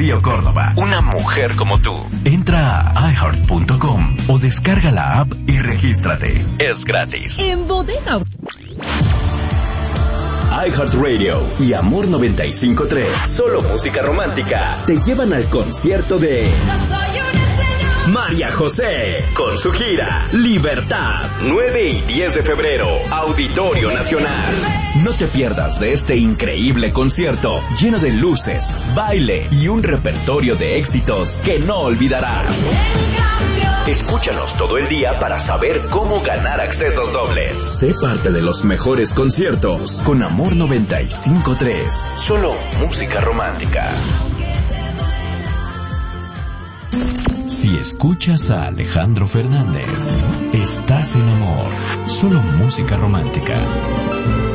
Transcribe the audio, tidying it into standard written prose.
Rocío Córdoba. Una mujer como tú. Entra a iHeart.com o descarga la app y regístrate. Es gratis. En Bodega iHeartRadio y Amor 95.3, solo música romántica, te llevan al concierto de María José, con su gira Libertad, 9 y 10 de febrero, Auditorio Nacional. No te pierdas de este increíble concierto, lleno de luces, baile y un repertorio de éxitos que no olvidarás. Escúchanos todo el día para saber cómo ganar accesos dobles. Sé parte de los mejores conciertos con Amor 95.3, solo música romántica. Si escuchas a Alejandro Fernández, estás en Amor, solo música romántica.